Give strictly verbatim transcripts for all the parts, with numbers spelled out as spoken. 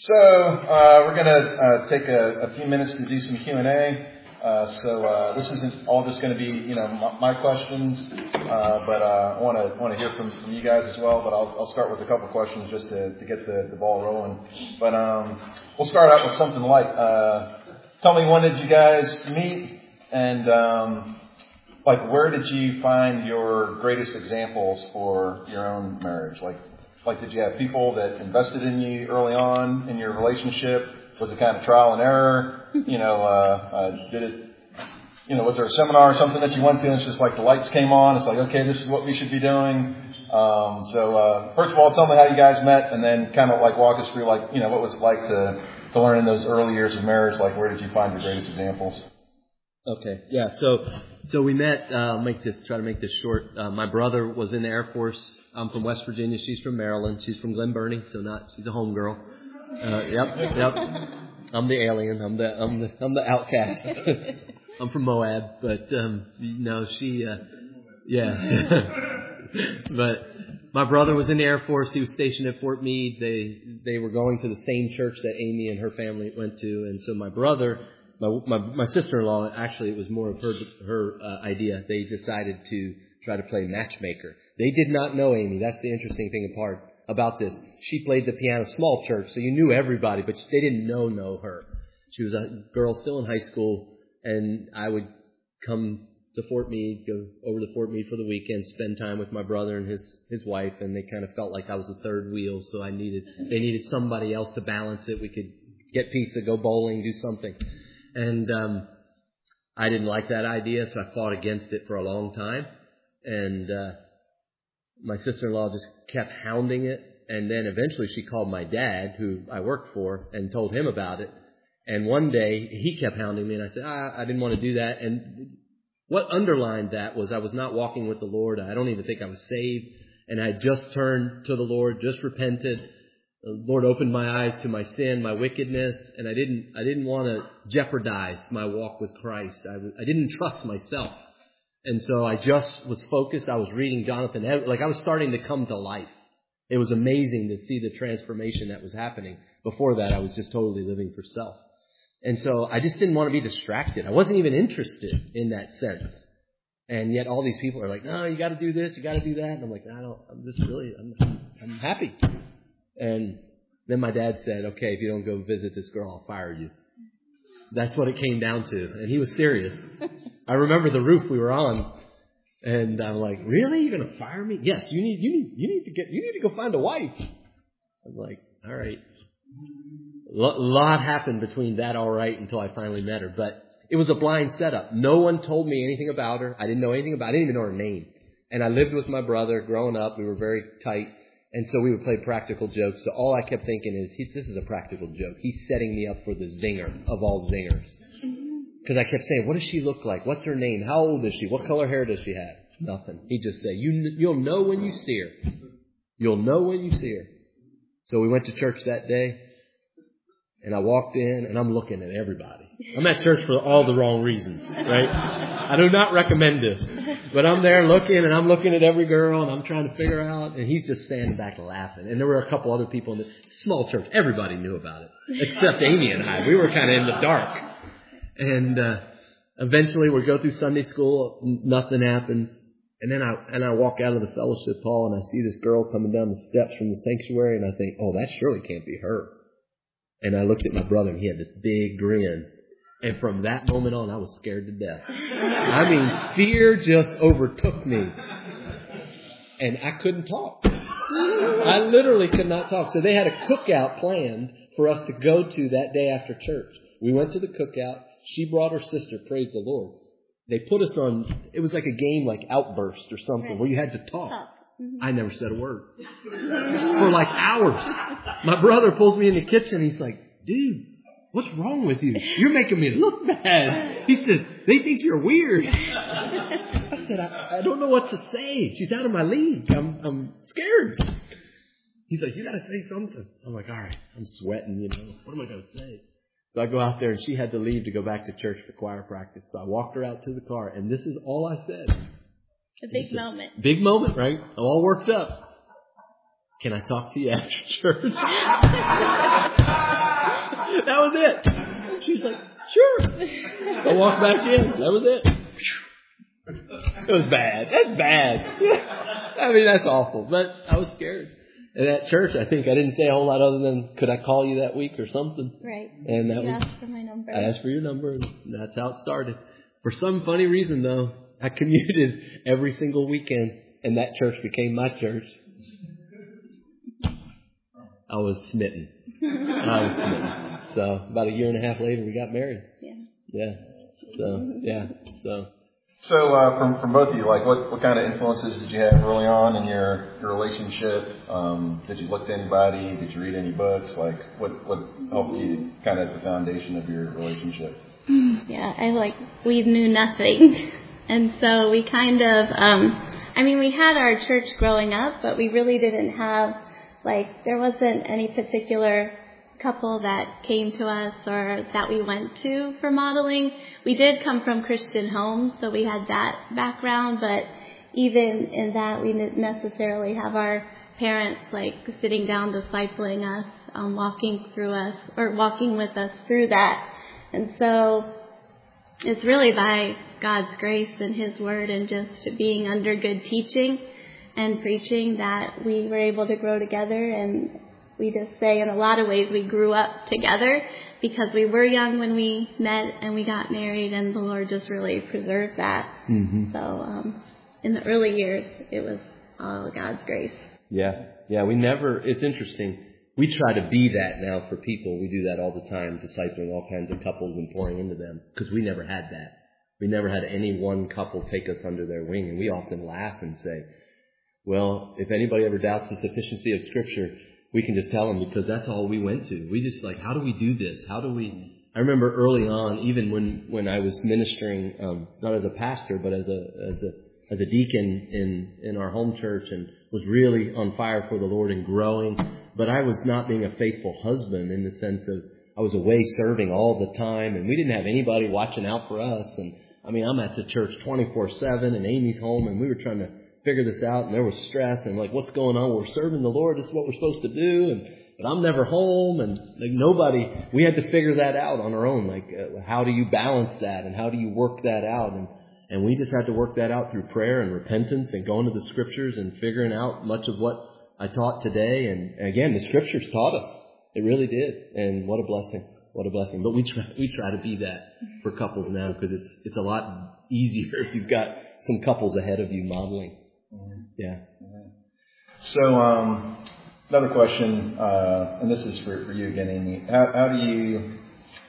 So uh, we're going to uh, take a, a few minutes to do some Q and A. Uh, so uh, this isn't all just going to be, you know, my, my questions, uh, but uh, I want to want to hear from, from you guys as well. But I'll, I'll start with a couple questions just to, to get the, the ball rolling. But um, we'll start out with something light. Uh, tell me, when did you guys meet, and um, like where did you find your greatest examples for your own marriage? Like, like did you have people that invested in you early on in your relationship? Was it kind of trial and error? You know, uh, uh, did it, you know, was there a seminar or something that you went to and it's just like the lights came on? It's like, okay, this is what we should be doing. Um, so, uh, first of all, tell me how you guys met, and then kind of like walk us through, like, you know, what was it like to, to learn in those early years of marriage? Like, where did you find your greatest examples? Okay. Yeah. So, so we met, uh, I'll make this, try to make this short. Uh, my brother was in the Air Force. I'm from West Virginia. She's from Maryland. She's from Glen Burnie. So not, she's a homegirl. Uh, yep, yep. I'm the alien. I'm the I'm the I'm the outcast. I'm from Moab, but um, no, she, uh, yeah. But my brother was in the Air Force. He was stationed at Fort Meade. They they were going to the same church that Amy and her family went to, and so my brother, my my, my sister-in-law, actually, it was more of her her uh, idea. They decided to try to play matchmaker. They did not know Amy. That's the interesting thing apart. about this. She played the piano, small church, so you knew everybody, but they didn't know know her. She was a girl still in high school, and I would come to Fort Meade, go over to Fort Meade for the weekend, spend time with my brother and his his wife, and they kind of felt like I was a third wheel, so I needed they needed somebody else to balance it. We could get pizza, go bowling, do something. And um I didn't like that idea, so I fought against it for a long time. And uh my sister-in-law just kept hounding it. And then eventually she called my dad, who I worked for, and told him about it. And one day he kept hounding me, and I said, ah, I didn't want to do that. And what underlined that was I was not walking with the Lord. I don't even think I was saved. And I had just turned to the Lord, just repented. The Lord opened my eyes to my sin, my wickedness, and I didn't I didn't want to jeopardize my walk with Christ. I, I didn't trust myself. And so I just was focused. I was reading Jonathan Edwards. Like I was starting to come to life. It was amazing to see the transformation that was happening. Before that, I was just totally living for self. And so I just didn't want to be distracted. I wasn't even interested in that sense. And yet all these people are like, no, you got to do this, you got to do that. And I'm like, I don't, I'm just really, I'm, I'm, I'm happy. And then my dad said, okay, if you don't go visit this girl, I'll fire you. That's what it came down to. And he was serious. I remember the roof we were on, and I'm like, really? You're going to fire me? Yes, you need, you need, you need to get, you need to go find a wife. I'm like, all right. A lot happened between that all right until I finally met her, but it was a blind setup. No one told me anything about her. I didn't know anything about her. I didn't even know her name. And I lived with my brother growing up. We were very tight. And so we would play practical jokes. So all I kept thinking is, he, this is a practical joke. He's setting me up for the zinger of all zingers. Because I kept saying, what does she look like? What's her name? How old is she? What color hair does she have? Nothing. He'd just say, you, you'll know when you see her. You'll know when you see her. So we went to church that day. And I walked in, and I'm looking at everybody. I'm at church for all the wrong reasons, right? I do not recommend this. But I'm there looking, and I'm looking at every girl, and I'm trying to figure out, and he's just standing back laughing. And there were a couple other people in the small church. Everybody knew about it, except Amy and I. We were kind of in the dark. And uh eventually we go through Sunday school, nothing happens. And then I and I walk out of the fellowship hall, and I see this girl coming down the steps from the sanctuary, and I think, oh, that surely can't be her. And I looked at my brother, and he had this big grin. And from that moment on, I was scared to death. I mean, fear just overtook me. And I couldn't talk. I literally could not talk. So they had a cookout planned for us to go to that day after church. We went to the cookout. She brought her sister, praise the Lord. They put us on, it was like a game like Outburst or something, right, where you had to talk. Mm-hmm. I never said a word. For like hours. My brother pulls me in the kitchen. He's like, dude, what's wrong with you? You're making me look bad. He says, they think you're weird. I said, I, I don't know what to say. She's out of my league. I'm, I'm scared. He's like, you got to say something. I'm like, all right, I'm sweating, you know. What am I going to say? So I go out there, and she had to leave to go back to church for choir practice. So I walked her out to the car, and this is all I said. A big said, moment. Big moment, right? I'm all worked up. Can I talk to you after church? was it. She was like, sure. I walked back in. That was it. It was bad. That's bad. I mean, that's awful. But I was scared. And at church, I think I didn't say a whole lot other than, could I call you that week or something? Right. And that you was, asked for my number. I asked for your number, and that's how it started. For some funny reason, though, I commuted every single weekend, and that church became my church. I was smitten. I was smitten. So about a year and a half later, we got married. Yeah. Yeah. So, yeah. So. So, uh, from, from both of you, like, what, what kind of influences did you have early on in your, your relationship? Um, did you look to anybody? Did you read any books? Like, what, what helped you kind of at the foundation of your relationship? Yeah, I like, we knew nothing. And so we kind of, um, I mean, we had our church growing up, but we really didn't have, like, there wasn't any particular couple that came to us or that we went to for modeling. We did come from Christian homes, so we had that background, but even in that, we didn't necessarily have our parents, like, sitting down discipling us, um, walking through us, or walking with us through that. And so it's really by God's grace and His Word and just being under good teaching and preaching that we were able to grow together. And we just say in a lot of ways we grew up together because we were young when we met and we got married, and the Lord just really preserved that. Mm-hmm. So um, in the early years, it was all God's grace. Yeah, yeah, we never, it's interesting. We try to be that now for people. We do that all the time, discipling all kinds of couples and pouring into them, because we never had that. We never had any one couple take us under their wing, and we often laugh and say, well, if anybody ever doubts the sufficiency of Scripture, we can just tell them, because that's all we went to. We just like, how do we do this? How do we... I remember early on, even when, when I was ministering, um, not as a pastor, but as a as a as a deacon in, in our home church, and was really on fire for the Lord and growing. But I was not being a faithful husband in the sense of I was away serving all the time, and we didn't have anybody watching out for us. And I mean, I'm at the church twenty-four seven, and Amy's home, and we were trying to figure this out, and there was stress, and like, what's going on? We're serving the Lord. This is what we're supposed to do, and but I'm never home, and like nobody. We had to figure that out on our own. Like, uh, how do you balance that, and how do you work that out? And and we just had to work that out through prayer and repentance, and going to the Scriptures and figuring out much of what I taught today. And, and again, the Scriptures taught us. It really did, and what a blessing. What a blessing. But we try, we try to be that for couples now, because it's it's a lot easier if you've got some couples ahead of you modeling. Yeah. So, um, another question, uh, and this is for, for you again, Amy. How, how do you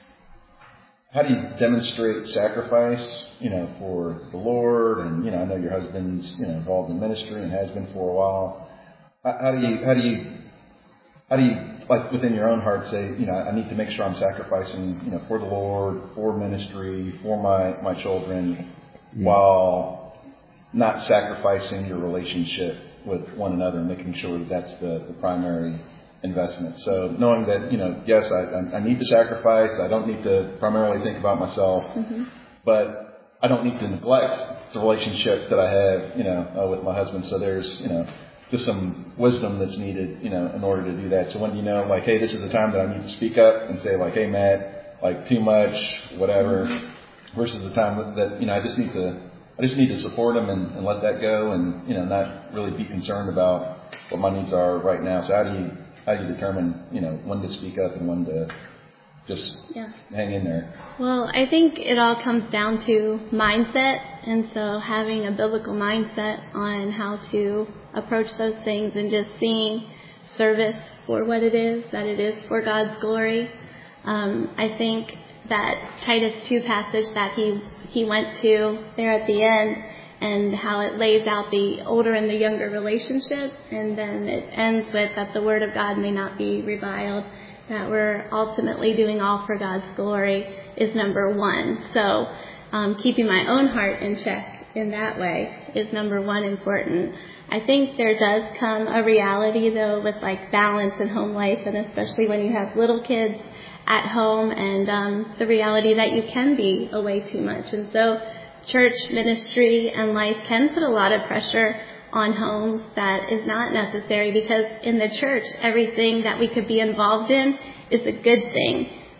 how do you demonstrate sacrifice, you know, for the Lord? And you know, I know your husband's you know involved in ministry and has been for a while. How, how do you how do you how do you like within your own heart say, you know, I need to make sure I'm sacrificing, you know, for the Lord, for ministry, for my my children, mm-hmm. while not sacrificing your relationship with one another and making sure that that's the, the primary investment. So knowing that, you know, yes, I, I need to sacrifice. I don't need to primarily think about myself, mm-hmm. but I don't need to neglect the relationship that I have, you know, uh, with my husband. So there's, you know, just some wisdom that's needed, you know, in order to do that. So when you know, like, hey, this is the time that I need to speak up and say, like, hey, Matt, like, too much, whatever, mm-hmm. versus the time that, that, you know, I just need to I just need to support them and, and let that go, and you know, not really be concerned about what my needs are right now. So how do you how do you determine, you know, when to speak up and when to just yeah. hang in there? Well, I think it all comes down to mindset, and so having a biblical mindset on how to approach those things, and just seeing service for what it is, that it is for God's glory. Um, I think that Titus two passage that he he went to there at the end, and how it lays out the older and the younger relationship, and then it ends with that the word of God may not be reviled, that we're ultimately doing all for God's glory is number one. So um, keeping my own heart in check in that way is number one important. I think there does come a reality, though, with like balance in home life, and especially when you have little kids at home, and um, the reality that you can be away too much. And so church ministry and life can put a lot of pressure on homes that is not necessary, because in the church, everything that we could be involved in is a good thing.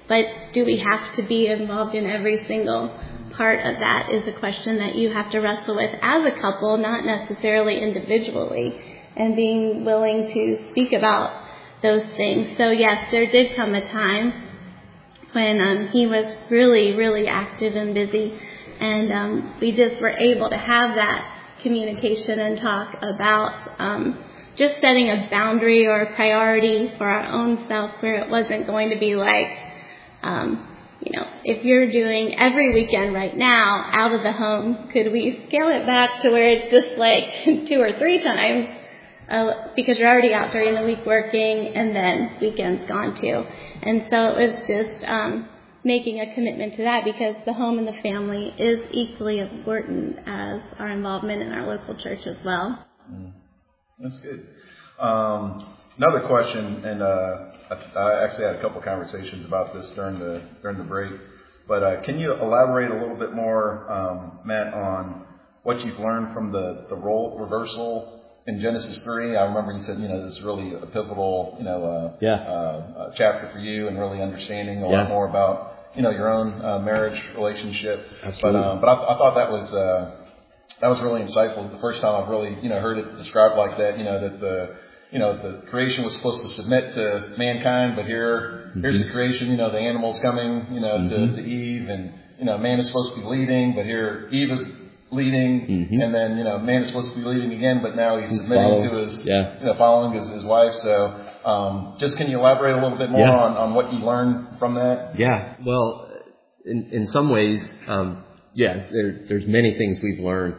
But do we have to be involved in every single part of that is a question that you have to wrestle with as a couple, not necessarily individually, and being willing to speak about those things. So yes, there did come a time when um, he was really, really active and busy, and um, we just were able to have that communication and talk about um, just setting a boundary or a priority for our own self, where it wasn't going to be like, um, you know, if you're doing every weekend right now out of the home, could we scale it back to where it's just like two or three times? Uh, because you're already out during the week working, and then weekends gone too. And so it was just um, making a commitment to that, because the home and the family is equally important as our involvement in our local church as well. Mm. That's good. Um, another question, and uh, I, I actually had a couple conversations about this during the during the break. But uh, can you elaborate a little bit more, um, Matt, on what you've learned from the, the role reversal in Genesis three? I remember you said, you know, this is really a pivotal, you know, uh, yeah. uh, uh, chapter for you, and really understanding a yeah. lot more about, you know, your own uh, marriage relationship. Absolutely. But um, but I, I thought that was uh, that was really insightful. The first time I've really, you know, heard it described like that. You know, that the you know the creation was supposed to submit to mankind, but here mm-hmm. here's the creation. You know, the animals coming, you know, mm-hmm. to, to Eve, and you know, man is supposed to be leading, but here Eve is leading, mm-hmm. and then, you know, man is supposed to be leading again, but now he's, he's submitting to his, yeah. you know, following his, his wife. So, um, just can you elaborate a little bit more yeah. on, on what you learned from that? Yeah. Well, in, in some ways, um, yeah, there, there's many things we've learned.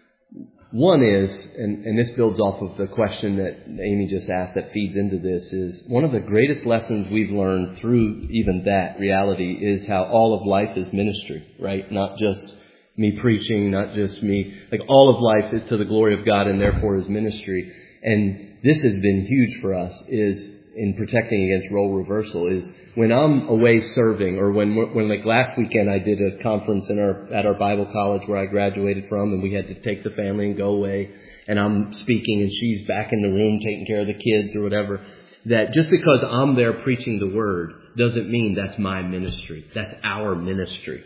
One is, and, and this builds off of the question that Amy just asked that feeds into this, is one of the greatest lessons we've learned through even that reality is how all of life is ministry, right? Not just me preaching, not just me, like all of life is to the glory of God and therefore is ministry. And this has been huge for us, is in protecting against role reversal, is when I'm away serving, or when, when like last weekend I did a conference in our, at our Bible college where I graduated from, and we had to take the family and go away, and I'm speaking and she's back in the room taking care of the kids or whatever, that just because I'm there preaching the word doesn't mean that's my ministry. That's our ministry.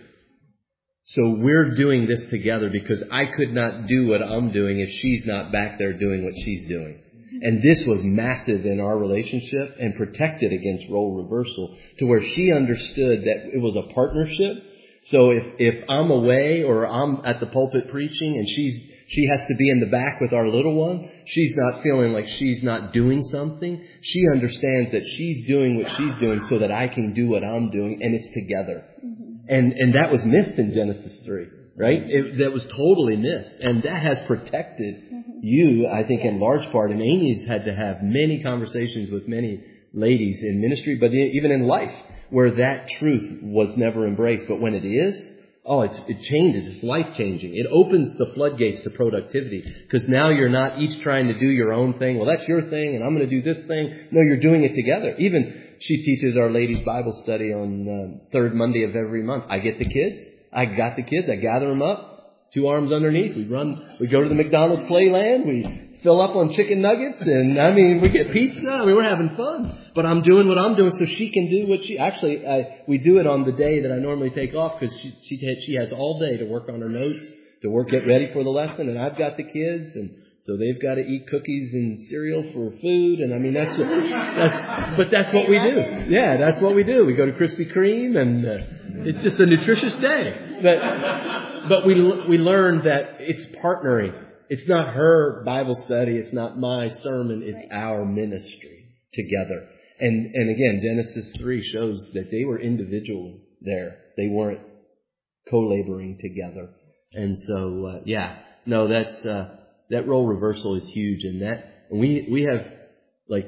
So we're doing this together, because I could not do what I'm doing if she's not back there doing what she's doing. And this was massive in our relationship and protected against role reversal, to where she understood that it was a partnership. So if, if I'm away or I'm at the pulpit preaching and she's, she has to be in the back with our little one, she's not feeling like she's not doing something. She understands that she's doing what she's doing so that I can do what I'm doing, and it's together. And and that was missed in Genesis three, right? It, that was totally missed. And that has protected you, I think, in large part. And Amy's had to have many conversations with many ladies in ministry, but even in life, where that truth was never embraced. But when it is, oh, it's, it changes. It's life-changing. It opens the floodgates to productivity, because now you're not each trying to do your own thing. Well, that's your thing, and I'm going to do this thing. No, you're doing it together. Even she teaches our ladies' Bible study on uh, third Monday of every month. I get the kids. I got the kids. I gather them up, two arms underneath. We run. We go to the McDonald's Playland. We fill up on chicken nuggets, and I mean, we get pizza. I mean, we're having fun. But I'm doing what I'm doing so she can do what she. Actually, I, we do it on the day that I normally take off, because she she she has all day to work on her notes, to work get ready for the lesson, and I've got the kids, and so they've got to eat cookies and cereal for food. And I mean, that's, that's, but that's what we do. Yeah, that's what we do. We go to Krispy Kreme, and uh, it's just a nutritious day. But, but we, we learned that it's partnering. It's not her Bible study. It's not my sermon. It's our ministry together. And, and again, Genesis three shows that they were individually there. They weren't co-laboring together. And so, uh, yeah, no, that's, uh, that role reversal is huge, and that and we we have like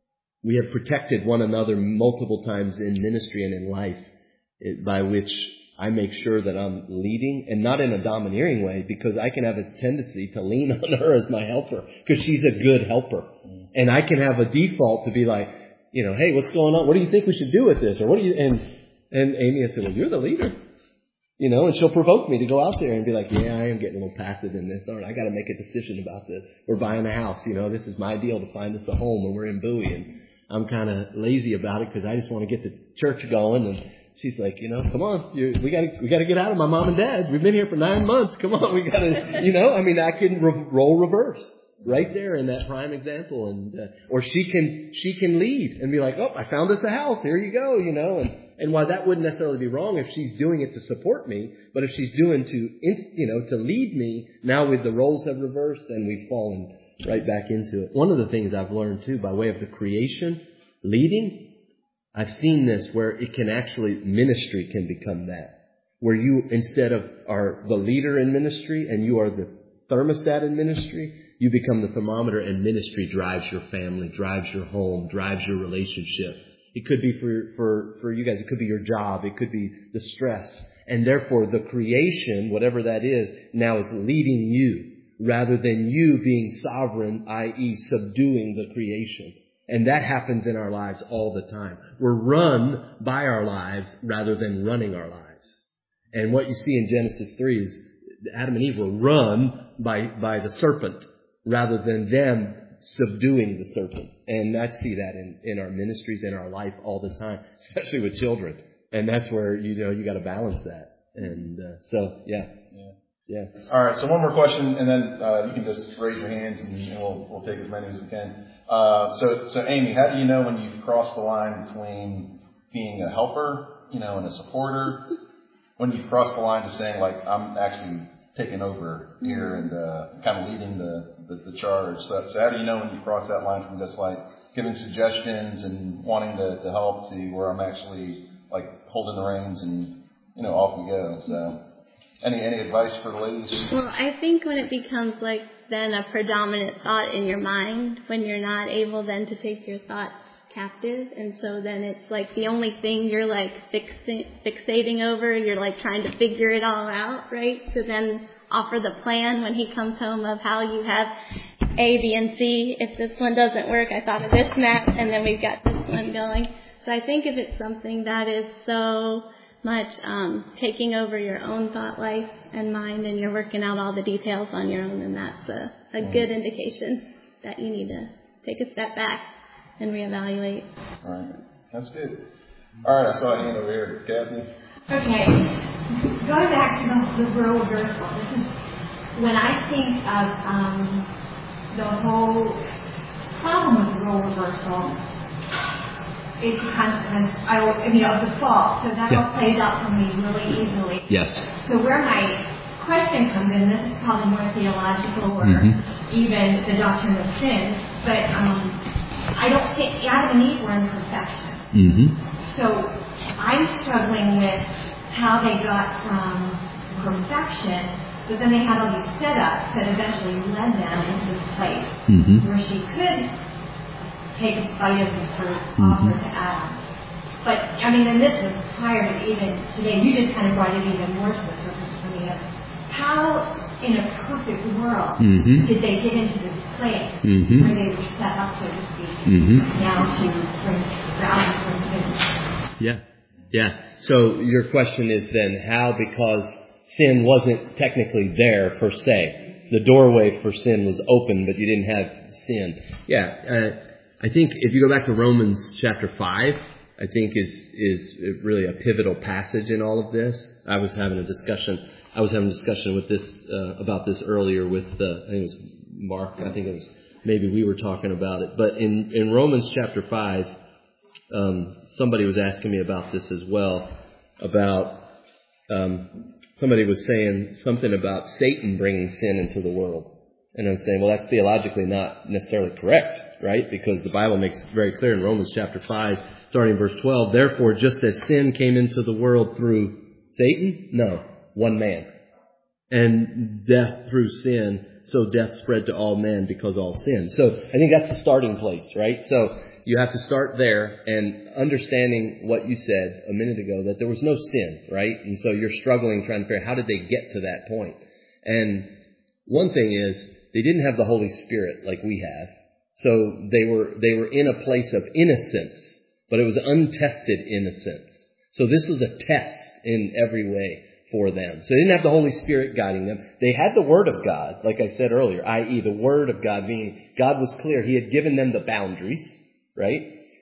we have protected one another multiple times in ministry and in life, it, by which I make sure that I'm leading, and not in a domineering way, because I can have a tendency to lean on her as my helper, because she's a good helper, and I can have a default to be like, you know, hey, what's going on? What do you think we should do with this? Or what do you? And and Amy has said, well, you're the leader. You know, and she'll provoke me to go out there and be like, yeah, I am getting a little passive in this. All right, I got to make a decision about this. We're buying a house. You know, this is my deal to find us a home when we're in Bowie. And I'm kind of lazy about it, because I just want to get the church going. And, she's like, you know, come on, you, we got to we got to get out of my mom and dad's. We've been here for nine months. Come on, we got to, you know. I mean, I can re- role reverse right there in that prime example, and uh, or she can she can lead and be like, oh, I found us a house. Here you go, you know. And and while that wouldn't necessarily be wrong if she's doing it to support me, but if she's doing to you know to lead me, now with the roles have reversed and we've fallen right back into it. One of the things I've learned too, by way of the creation, leading. I've seen this where it can actually, ministry can become that. Where you, instead of are the leader in ministry and you are the thermostat in ministry, you become the thermometer, and ministry drives your family, drives your home, drives your relationship. It could be for, for, for you guys, it could be your job, it could be the stress. And therefore the creation, whatever that is, now is leading you rather than you being sovereign, that is subduing the creation. And that happens in our lives all the time. We're run by our lives rather than running our lives. And what you see in Genesis three is Adam and Eve were run by, by the serpent rather than them subduing the serpent. And I see that in, in our ministries, in our life all the time, especially with children. And that's where, you know, you got to balance that. And uh, so, yeah. Yeah. Yeah. All right. So one more question, and then uh, you can just raise your hands, and we'll we'll take as many as we can. Uh, so so Amy, how do you know when you've crossed the line between being a helper, you know, and a supporter, when you've crossed the line to saying like I'm actually taking over here and uh, kind of leading the, the the charge? So, so how do you know when you cross that line from just like giving suggestions and wanting to, to help to where I'm actually like holding the reins and you know off we go? So. Any any advice for the ladies? Well, I think when it becomes like then a predominant thought in your mind, when you're not able then to take your thoughts captive, and so then it's like the only thing you're like fixing, fixating over, you're like trying to figure it all out, right? To then offer the plan when he comes home of how you have A, B, and C. If this one doesn't work, I thought of this map, and then we've got this one going. So I think if it's something that is so much um, taking over your own thought life and mind, and you're working out all the details on your own, and that's a, a good indication that you need to take a step back and reevaluate. All right. That's good. All right, I saw a hand over here. Kathy? Okay. Going back to the, the role reversal, this is when I think of um, the whole problem with the role reversal. It's kind of, I, I mean, of the fall. So that Yeah. all plays out for me really easily. Yes. So where my question comes in, this is probably more theological or Mhm. even the doctrine of sin, but um, I don't think Adam and Eve were in perfection. Mm-hmm. So I'm struggling with how they got from perfection, but then they had all these setups that eventually led them into this place Mm-hmm. where she could take a bite of the fruit Mm-hmm. offered to Adam. But, I mean, and this was prior to even today. You just kind of brought it even more to the surface for me. Of how, in a perfect world, Mm-hmm. did they get into this place Mm-hmm. where they were set up, so to speak, Mm-hmm. now to bring value from sin? Yeah. Yeah. So your question is then how, because sin wasn't technically there per se, the doorway for sin was open, but you didn't have sin. Yeah. Uh, I think if you go back to Romans chapter five, I think is is really a pivotal passage in all of this. I was having a discussion. I was having a discussion with this uh, about this earlier with uh, I think it was Mark. I think it was maybe we were talking about it. But in in Romans chapter five, um, somebody was asking me about this as well. About um, somebody was saying something about Satan bringing sin into the world. And I'm saying, well, that's theologically not necessarily correct, right? Because the Bible makes it very clear in Romans chapter five, starting in verse twelve, therefore, just as sin came into the world through Satan, no, one man. And death through sin, so death spread to all men because all sin. So I think that's the starting place, right? So you have to start there and understanding what you said a minute ago, that there was no sin, right? And so you're struggling trying to figure out how did they get to that point? And one thing is, they didn't have the Holy Spirit like we have. So they were they were in a place of innocence, but it was untested innocence. So this was a test in every way for them. So they didn't have the Holy Spirit guiding them. They had the Word of God, like I said earlier, that is the Word of God, meaning God was clear. He had given them the boundaries, right?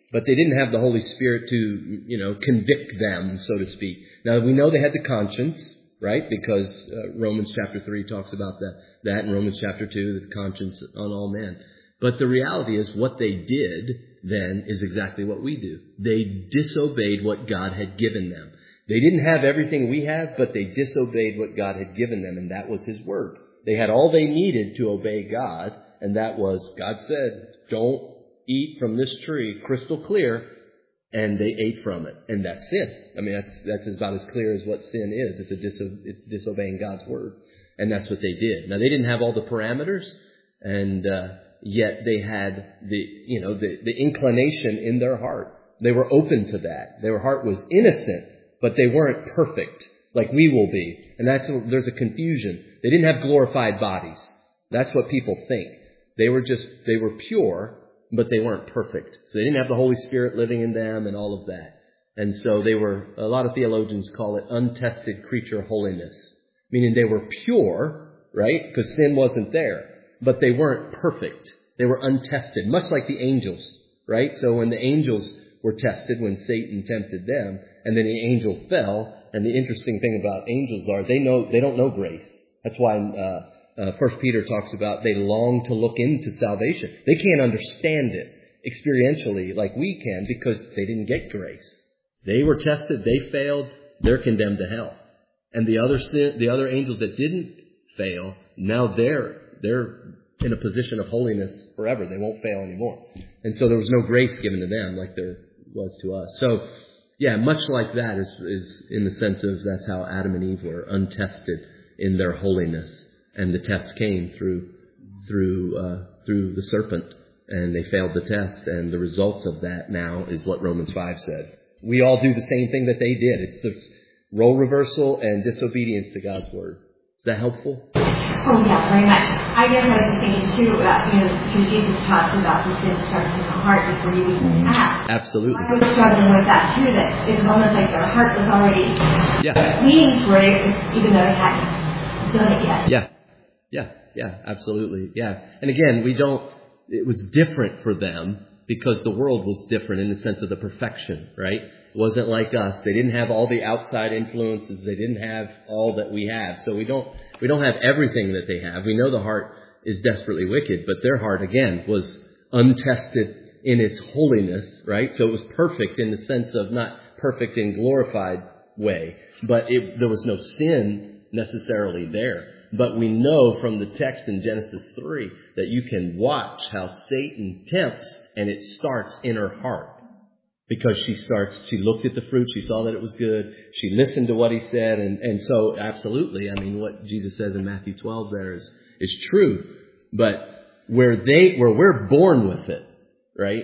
but they didn't have the Holy Spirit to, you know, convict them, so to speak. Now, we know they had the conscience, right? Because uh, Romans chapter three talks about that, that in Romans chapter two, the conscience on all men. But the reality is what they did then is exactly what we do. They disobeyed what God had given them. They didn't have everything we have, but they disobeyed what God had given them, and that was His Word. They had all they needed to obey God, and that was, God said, don't eat from this tree, crystal clear, and they ate from it. And that's sin. I mean, that's that's about as clear as what sin is. It's a diso- it's disobeying God's Word. And that's what they did. Now, they didn't have all the parameters, and uh, yet they had the, you know, the, the inclination in their heart. They were open to that. Their heart was innocent, but they weren't perfect like we will be. And that's there's a confusion. They didn't have glorified bodies. That's what people think. They were just, they were pure, but they weren't perfect. So they didn't have the Holy Spirit living in them and all of that. And so they were, a lot of theologians call it untested creature holiness, meaning they were pure, right? Because sin wasn't there, but they weren't perfect. They were untested, much like the angels, right? So when the angels were tested, when Satan tempted them, and then the angel fell, and the interesting thing about angels are they know, they don't know grace. That's why, uh, Uh, First Peter talks about they long to look into salvation. They can't understand it experientially like we can because they didn't get grace. They were tested. They failed. They're condemned to hell. And the other sin, the other angels that didn't fail, now they're they're in a position of holiness forever. They won't fail anymore. And so there was no grace given to them like there was to us. So yeah, much like that is is in the sense of that's how Adam and Eve were untested in their holiness. And the test came through through uh, through the serpent, and they failed the test. And the results of that now is what Romans five said. We all do the same thing that they did. It's the role reversal and disobedience to God's word. Is that helpful? Oh yeah, very much. I guess I was just thinking too, uh, you know, because Jesus talks about the sin starts in the heart before you even act. Absolutely. I was struggling with that too. That it was almost like their heart was already yeah. leaning toward it, even though it hadn't done it yet. Yeah. Yeah, yeah, absolutely. Yeah. And again, we don't, it was different for them because the world was different in the sense of the perfection, right? It wasn't like us. They didn't have all the outside influences. They didn't have all that we have. So we don't, we don't have everything that they have. We know the heart is desperately wicked, but their heart, again, was untested in its holiness, right? So it was perfect in the sense of not perfect in glorified way, but it, there was no sin necessarily there. But we know from the text in Genesis three that you can watch how Satan tempts, and it starts in her heart. Because she starts, she looked at the fruit, she saw that it was good, she listened to what he said, and, and so absolutely, I mean, what Jesus says in Matthew twelve there is, is true. But where they, where we're born with it, right?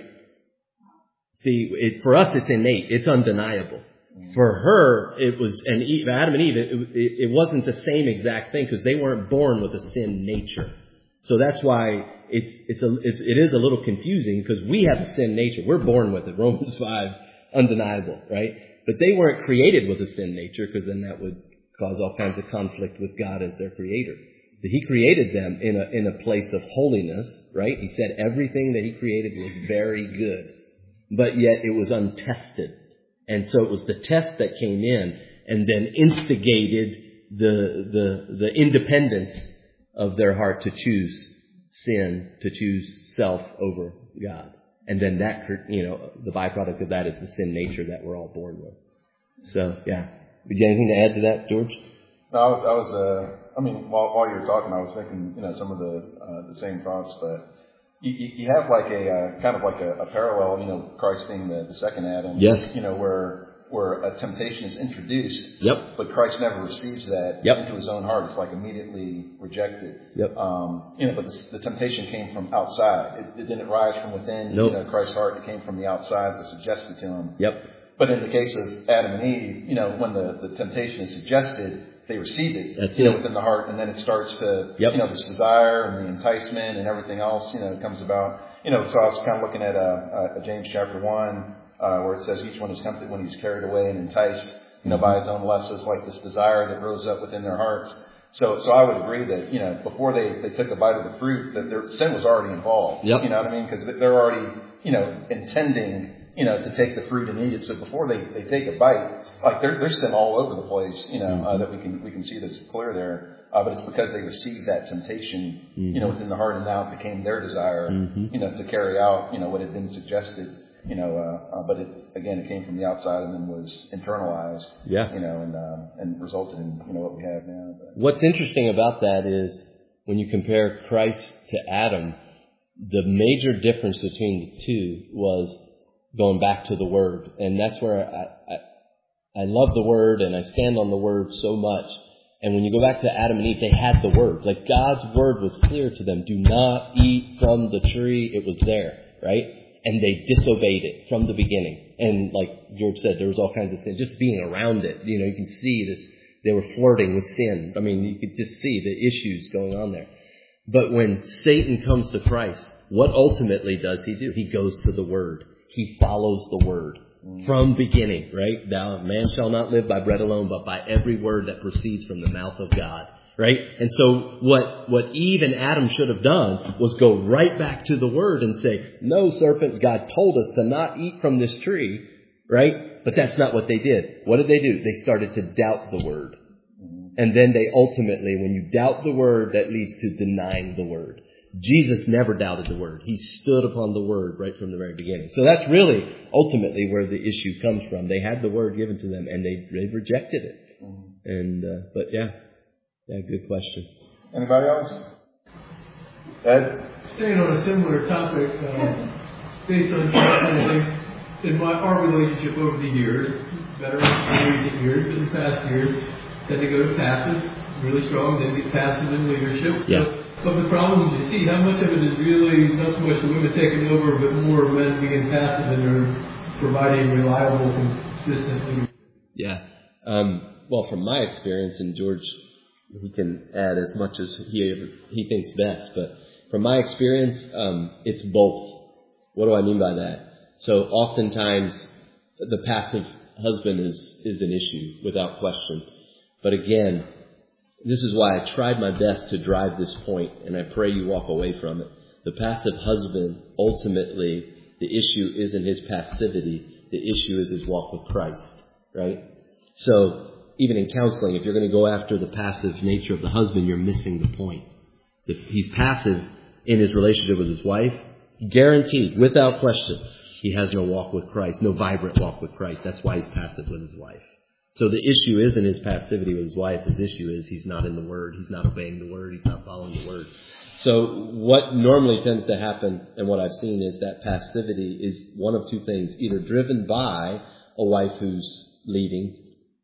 See, it, for us it's innate, it's undeniable. For her, it was, and Eve, Adam and Eve, it, it, it wasn't the same exact thing because they weren't born with a sin nature. So that's why it's it's a it's, it is a little confusing because we have a sin nature. We're born with it. Romans five, undeniable, right? But they weren't created with a sin nature because then that would cause all kinds of conflict with God as their creator. He created them in a in a place of holiness, right? He said everything that he created was very good, but yet it was untested. And so it was the test that came in and then instigated the the the independence of their heart to choose sin, to choose self over God. And then that, you know, the byproduct of that is the sin nature that we're all born with. So, yeah. Would you have anything to add to that, George? No, I was, I was uh, I mean, while, while you were talking, I was thinking, you know, some of the uh, the same thoughts, but You, you have like a uh, kind of like a, a parallel, you know, Christ being the, the second Adam. Yes. You know, where where a temptation is introduced. Yep. But Christ never receives that yep. into his own heart. It's like immediately rejected. Yep. Um, you know, but the, the temptation came from outside. It, it didn't rise from within. Nope. You know, Christ's heart. It came from the outside. It was suggested to him. Yep. But in the case of Adam and Eve, you know, when the, the temptation is suggested, they receive it, That's you know, it. within the heart, and then it starts to, yep. you know, this desire and the enticement and everything else, you know, comes about. You know, so I was kind of looking at uh, uh, James chapter one, uh, where it says each one is tempted when he's carried away and enticed, you know, by his own lusts. It's like this desire that rose up within their hearts. So, so I would agree that, you know, before they, they took a bite of the fruit, that their sin was already involved. Yep. You know what I mean? Because they're already, you know, intending you know, to take the fruit and eat it. So before they, they take a bite, like they're, there's sin all over the place, you know, mm-hmm. uh, that we can, we can see that's clear there. Uh, but it's because they received that temptation, mm-hmm. you know, within the heart, and now it became their desire, mm-hmm. you know, to carry out, you know, what had been suggested, you know, uh, uh, but it, again, it came from the outside and then was internalized, yeah. you know, and, um, and resulted in, you know, what we have now. But. What's interesting about that is when you compare Christ to Adam, the major difference between the two was going back to the Word. And that's where I, I, I love the Word and I stand on the Word so much. And when you go back to Adam and Eve, they had the Word. Like God's Word was clear to them. Do not eat from the tree. It was there, right? And they disobeyed it from the beginning. And like George said, there was all kinds of sin. Just being around it, you know, you can see this. They were flirting with sin. I mean, you could just see the issues going on there. But when Satan comes to Christ, what ultimately does he do? He goes to the Word. He follows the Word from beginning, right? Thou, man shall not live by bread alone, but by every word that proceeds from the mouth of God, right? And so what, what Eve and Adam should have done was go right back to the Word and say, no, serpent, God told us to not eat from this tree, right? But that's not what they did. What did they do? They started to doubt the Word. And then they ultimately, when you doubt the Word, that leads to denying the Word. Jesus never doubted the Word. He stood upon the Word right from the very beginning. So that's really ultimately where the issue comes from. They had the Word given to them and they, they rejected it. And, uh, but yeah, yeah, good question. Anybody else? Ed? Staying on a similar topic, uh, based on things in my, our relationship over the years, better in recent years, but in the past years, tend to go to passive, really strong, then get passive in leadership. So, yeah. But the problem is, you see, how much of it is really not so much the women taking over, but more men being passive and they're providing reliable, consistent leadership. Yeah. Um, well, from my experience, and George, he can add as much as he ever, he thinks best, but from my experience, um, it's both. What do I mean by that? So oftentimes, the passive husband is, is an issue, without question. But again, this is why I tried my best to drive this point, and I pray you walk away from it. The passive husband, ultimately, the issue isn't his passivity. The issue is his walk with Christ, right? So, even in counseling, if you're going to go after the passive nature of the husband, you're missing the point. If he's passive in his relationship with his wife, guaranteed, without question, he has no walk with Christ, no vibrant walk with Christ. That's why he's passive with his wife. So the issue isn't his passivity with his wife. His issue is he's not in the Word. He's not obeying the Word. He's not following the Word. So what normally tends to happen, and what I've seen, is that passivity is one of two things, either driven by a wife who's leading,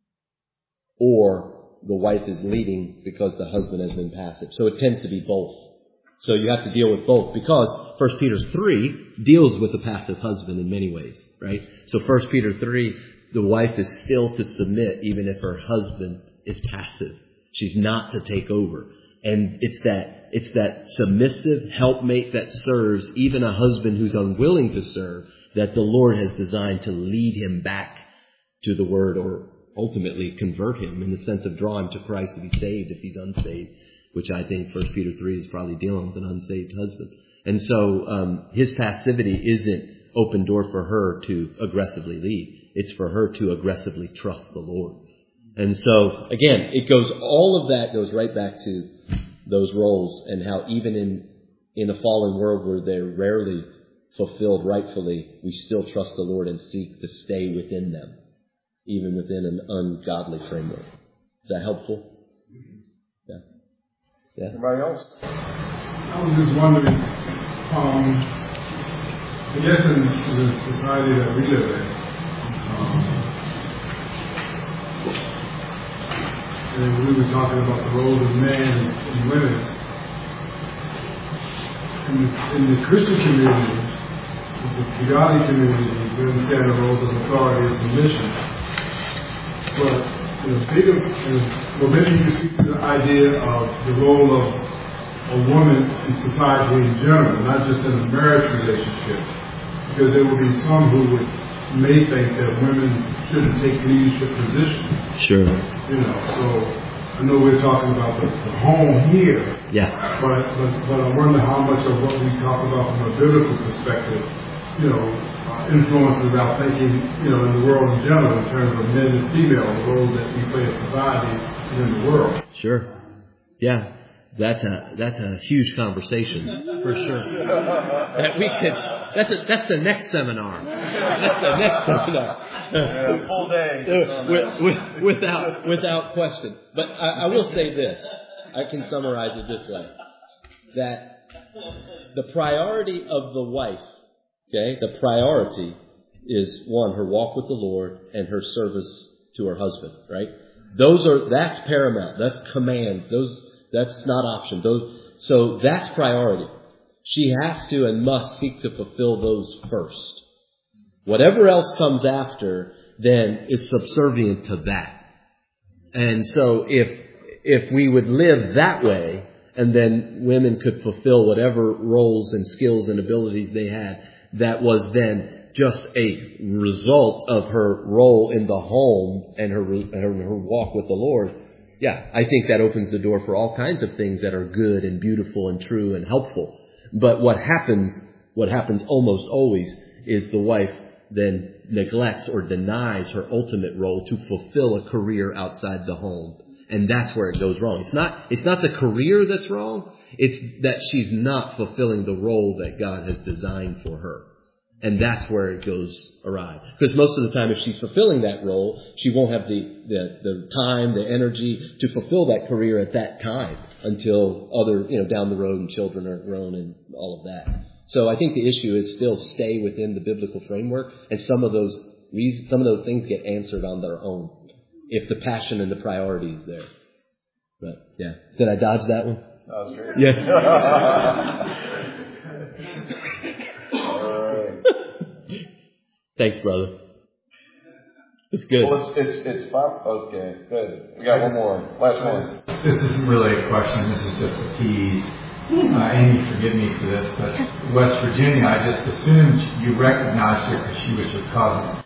or the wife is leading because the husband has been passive. So it tends to be both. So you have to deal with both, because First Peter three deals with the passive husband in many ways, right? So First Peter three, the wife is still to submit even if her husband is passive. She's not to take over. And it's that, it's that submissive helpmate that serves even a husband who's unwilling to serve, that the Lord has designed to lead him back to the Word, or ultimately convert him in the sense of draw him to Christ to be saved if he's unsaved, which I think First Peter three is probably dealing with an unsaved husband. And so um, his passivity isn't open door for her to aggressively lead. It's for her to aggressively trust the Lord. And so, again, it goes, all of that goes right back to those roles, and how even in, in a fallen world where they're rarely fulfilled rightfully, we still trust the Lord and seek to stay within them, even within an ungodly framework. Is that helpful? Yeah. Yeah. Anybody else? I was just wondering, um, I guess in the society that we live in, um, and we were talking about the roles of men and women. In the, in the Christian communities, the godly communities, we understand the roles of authority and submission. But you know, speak of, you know, well, maybe you can speak to the idea of the role of a woman in society in general, not just in a marriage relationship, because there will be some who would may think that women shouldn't take leadership positions. Sure. You know, so I know we're talking about the, the home here. Yeah. But, but but I wonder how much of what we talk about from a biblical perspective you know, uh, influences our thinking, you know, in the world in general, in terms of men and female, the role that we play in society and in the world. Sure. Yeah. That's a that's a huge conversation for sure. That we could. That's a, that's the next seminar. That's the next seminar. Yeah, full day. Uh, with, with, without without question. But I, I will say this. I can summarize it this way: that the priority of the wife, okay, the priority is one, her walk with the Lord and her service to her husband. Right? Those are that's paramount. That's commands. Those. That's not option. Those, so that's priority. She has to and must seek to fulfill those first. Whatever else comes after, then is subservient to that. And so if if we would live that way, and then women could fulfill whatever roles and skills and abilities they had, that was then just a result of her role in the home and her her, her walk with the Lord. Yeah, I think that opens the door for all kinds of things that are good and beautiful and true and helpful. But what happens, what happens almost always, is the wife then neglects or denies her ultimate role to fulfill a career outside the home. And that's where it goes wrong. It's not, it's not the career that's wrong. It's that she's not fulfilling the role that God has designed for her. And that's where it goes awry. Because most of the time, if she's fulfilling that role, she won't have the, the, the time, the energy to fulfill that career at that time until other, you know, down the road and children are grown and all of that. So I think the issue is still stay within the biblical framework, and some of those reasons, some of those things get answered on their own if the passion and the priority is there. But yeah, did I dodge that one? That was great. Yes. Thanks, brother. It's good. Well, it's it's it's five. Okay, good. We got one more. Last one. This isn't really a question. This is just a tease. Uh, Amy, forgive me for this, but West Virginia, I just assumed you recognized her because she was your cousin.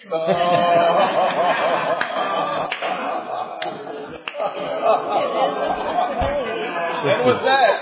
When was that?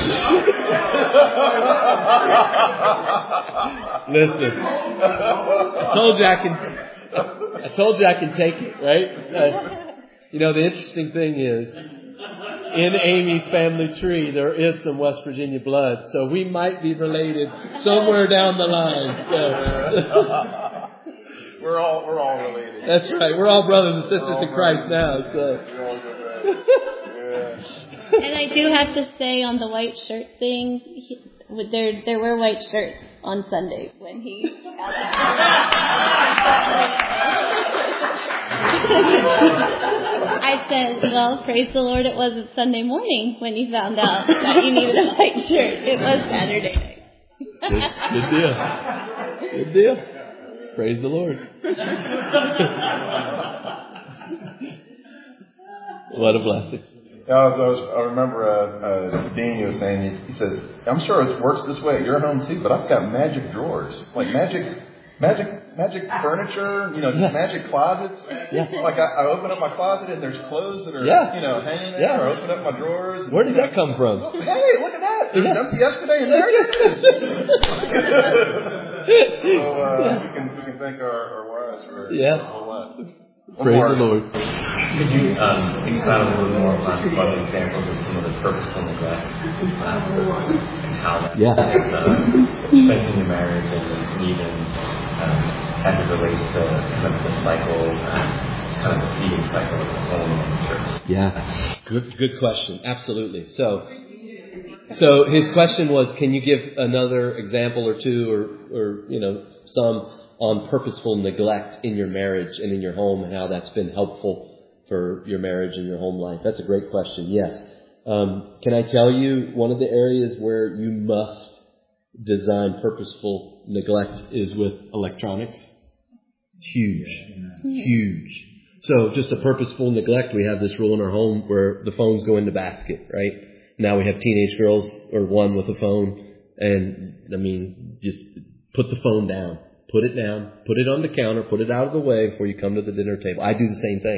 Listen, I told you I can. I told you I can take it, right? Uh, you know, the interesting thing is, in Amy's family tree, there is some West Virginia blood, so we might be related somewhere down the line. So. We're all we're all related. That's right. We're all brothers and sisters in Christ now. So. And I do have to say on the white shirt thing, he, there there were white shirts on Sunday when he. I said, well, praise the Lord, it wasn't Sunday morning when you found out that you needed a white shirt. It was Saturday night. Good, good deal. Good deal. Praise the Lord. What a blessing. Yeah, I, was, I, was, I remember uh, uh, Dean was saying, he, he says, I'm sure it works this way at your home too, but I've got magic drawers, like magic, magic, magic furniture, you know, just yeah. magic closets. Yeah. Like I, I open up my closet and there's clothes that are, yeah. you know, hanging there. Yeah. Or open up my drawers. And, Where did you know, that come from? Oh, hey, look at that! It was Yeah. empty yesterday, and there it is. So uh, we can we can thank our, our wives for Yeah. for what. Praise the Lord. Could you um, expound a little more on one of the examples of some of the purposeful neglect uh, and how that Yeah. is uh, affecting your marriage and even um, as it relates to kind of the cycle, uh, kind of the feeding cycle of the home and the church? Yeah. Good, good question. Absolutely. So, so his question was, can you give another example or two or, or, you know, some on purposeful neglect in your marriage and in your home and how that's been helpful for your marriage and your home life? That's a great question. Yes. Um, can I tell you one of the areas where you must design purposeful neglect is with electronics? Huge. Huge. So just a purposeful neglect. We have this rule in our home where the phones go in the basket, right? Now we have teenage girls or one with a phone. And I mean, just put the phone down. Put it down, put it on the counter, put it out of the way before you come to the dinner table. I do the same thing.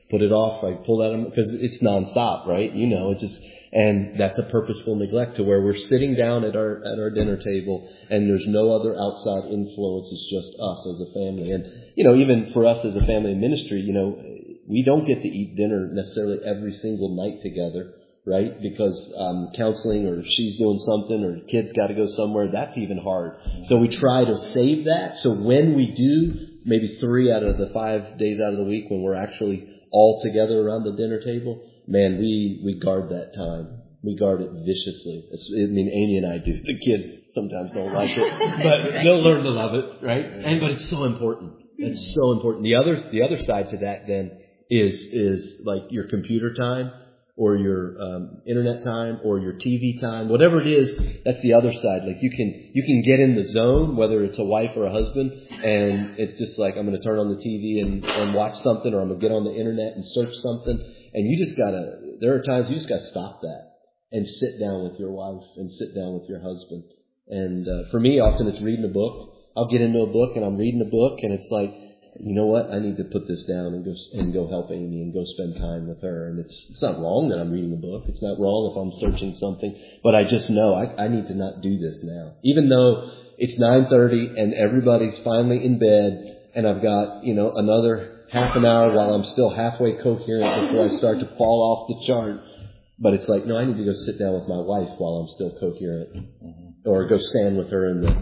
put it off, like pull that, because it's nonstop, right? You know, it just, and that's a purposeful neglect to where we're sitting down at our, at our dinner table and there's no other outside influence. It's just us as a family. And, you know, even for us as a family in ministry, you know, we don't get to eat dinner necessarily every single night together, right? Because um counseling, or she's doing something, or kids got to go somewhere. That's even hard. So we try to save that. So when we do, maybe three out of the five days out of the week when we're actually all together around the dinner table, man, we, we guard that time. We guard it viciously. It's, I mean, Amy and I do. The kids sometimes don't like it, but they'll learn to love it, right? And but it's so important. It's so important. The other the other side to that then is is like your computer time, or your um, internet time, or your T V time, whatever it is. That's the other side. Like you can you can get in the zone, whether it's a wife or a husband, and it's just like, I'm going to turn on the T V and, and watch something, or I'm going to get on the internet and search something. And you just gotta. There are times you just gotta stop that and sit down with your wife and sit down with your husband. And uh, for me, often it's reading a book. I'll get into a book and I'm reading a book, and it's like, you know what? I need to put this down and go and go help Amy and go spend time with her. And it's it's not wrong that I'm reading a book. It's not wrong if I'm searching something. But I just know I, I need to not do this now. Even though it's nine thirty and everybody's finally in bed, and I've got, you know, another half an hour while I'm still halfway coherent before I start to fall off the chart. But it's like, no, I need to go sit down with my wife while I'm still coherent. Mm-hmm. Or go stand with her in the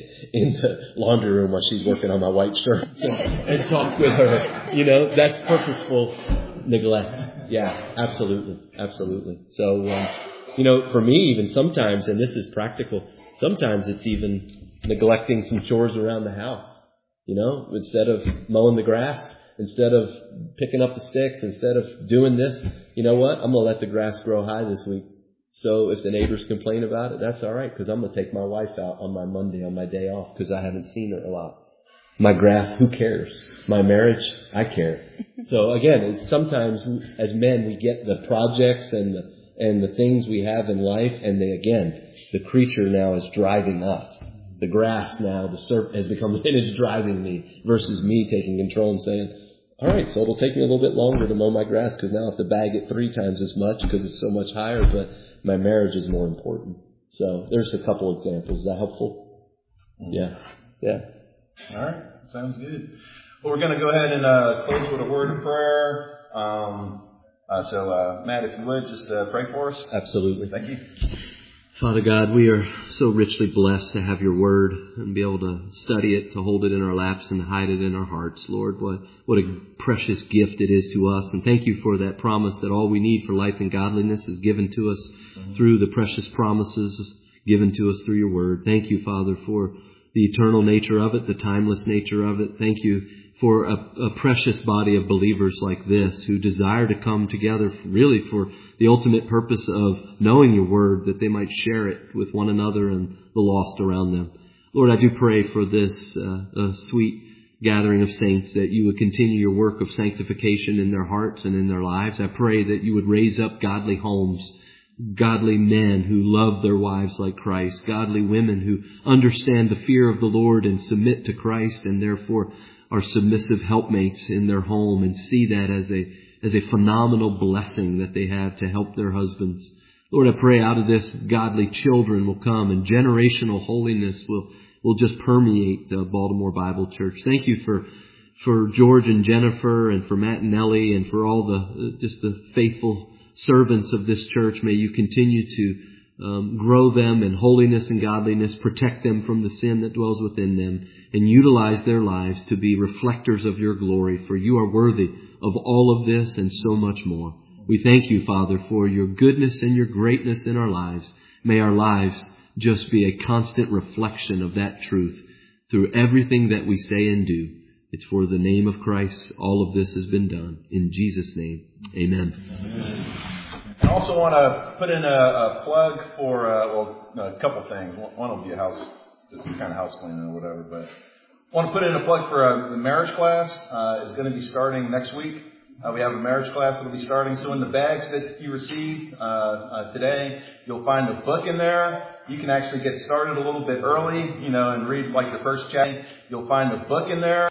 in the laundry room while she's working on my white shirt and, and talk with her. You know, that's purposeful neglect. Yeah, absolutely, absolutely. So, um, you know, for me, even sometimes, and this is practical, sometimes it's even neglecting some chores around the house. You know, instead of mowing the grass, instead of picking up the sticks, instead of doing this, you know what? I'm going to let the grass grow high this week. So if the neighbors complain about it, that's all right, because I'm going to take my wife out on my Monday, on my day off, because I haven't seen her a lot. My grass, who cares? My marriage, I care. So again, it's sometimes as men we get the projects and the, and the things we have in life, and they again, the creature now is driving us. The grass now, the serpent has become, it is driving me, versus me taking control and saying, all right, so it'll take me a little bit longer to mow my grass because now I have to bag it three times as much because it's so much higher, but my marriage is more important. So there's a couple examples. Is that helpful? Mm-hmm. Yeah. Yeah. All right. Sounds good. Well, we're going to go ahead and uh, close with a word of prayer. Um, uh, so, uh, Matt, if you would, just uh, pray for us. Absolutely. Thank you. Father God, we are so richly blessed to have your word and be able to study it, to hold it in our laps and to hide it in our hearts. Lord, what, what a precious gift it is to us. And thank you for that promise that all we need for life and godliness is given to us mm-hmm. through the precious promises given to us through your word. Thank you, Father, for the eternal nature of it, the timeless nature of it. Thank you for a, a precious body of believers like this who desire to come together really for the ultimate purpose of knowing your word, that they might share it with one another and the lost around them. Lord, I do pray for this uh, uh, sweet gathering of saints, that you would continue your work of sanctification in their hearts and in their lives. I pray that you would raise up godly homes, godly men who love their wives like Christ, godly women who understand the fear of the Lord and submit to Christ, and therefore are submissive helpmates in their home, and see that as a as a phenomenal blessing that they have to help their husbands. Lord, I pray out of this godly children will come, and generational holiness will will just permeate the Baltimore Bible Church. Thank you for for George and Jennifer, and for Matt and Ellie, and for all the just the faithful servants of this church. May you continue to um, grow them in holiness and godliness, protect them from the sin that dwells within them, and utilize their lives to be reflectors of your glory. For you are worthy of all of this and so much more. We thank you, Father, for your goodness and your greatness in our lives. May our lives just be a constant reflection of that truth through everything that we say and do. It's for the name of Christ all of this has been done. In Jesus' name, amen. Amen. I also want to put in a, a plug for, uh, well, a couple things. One will be a house, just kind of house cleaning or whatever, but I want to put in a plug for uh, the marriage class. Uh, is going to be starting next week. Uh, we have a marriage class that will be starting. So in the bags that you received uh, uh, today, you'll find a book in there. You can actually get started a little bit early, you know, and read like the first chapter. You'll find a book in there.